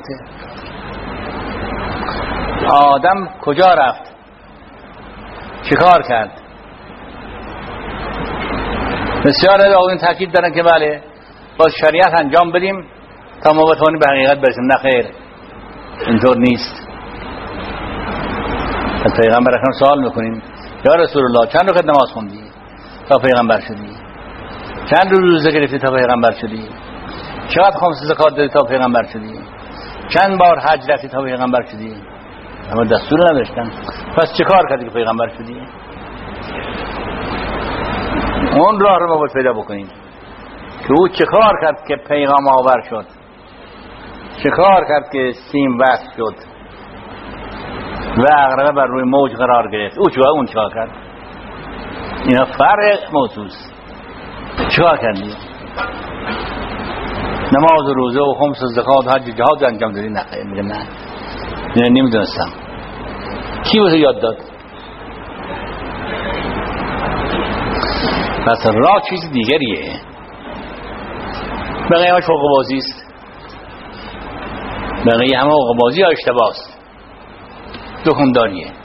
رابطه. آدم کجا رفت؟ چیکار کرد؟ بسیار از این تاکید دارن که بله با شریعت انجام بدیم تا ما بتوانیم به حقیقت برسیم. نه خیر، اینطور نیست. از پیغمبر اکرم سوال میکنیم یا رسول الله چند رکعت نماز خوندی تا پیغمبر شدی؟ چند روزه گرفتی تا پیغمبر شدی؟ چقدر خمس زکات دادی تا پیغمبر شدی؟ چند بار حج رفتی تا پیغمبر شدی؟ اما دستور نداشتن. پس چه کار کردی که پیغمبر شدی؟ اون راه رو ما باید پیدا بکنیم که او چه کار کرد که پیغام آور شد، چه کار کرد که سیم وصل شد و عقربه بر روی موج قرار گرفت. او چه اون چه کرد؟ اینا فرق موضوع است. چه کار کردی؟ نماز و روزه و خمس و زکات و حج و جهاد انجام دادی؟ نه خیر. میگه نه نمیدونستم. کی به تو یاد داد؟ پس راه چیز دیگریه. بقیه همش فوق بازی است. بقیه همه فوق بازی ها اشتباه است، دکانداریه.